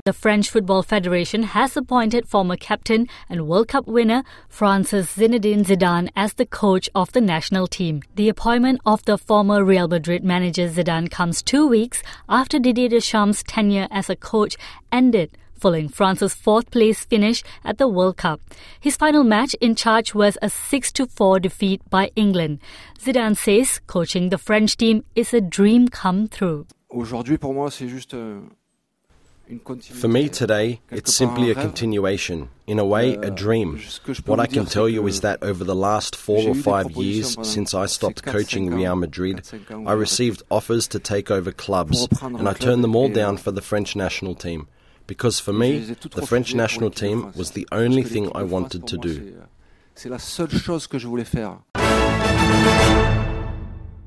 The French Football Federation has appointed former captain and World Cup winner France's Zinedine Zidane as the coach of the national team. The appointment of the former Real Madrid manager Zidane comes 2 weeks after Didier Deschamps' tenure as a coach ended, following France's fourth-place finish at the World Cup. His final match in charge was a 6-4 defeat by England. Zidane says coaching the French team is a dream come true. For me today, it's simply a continuation, in a way a dream. What I can tell you is that over the last 4 or 5 years since I stopped coaching Real Madrid, I received offers to take over clubs, and I turned them all down for the French national team. Because for me, the French national team was the only thing I wanted to do.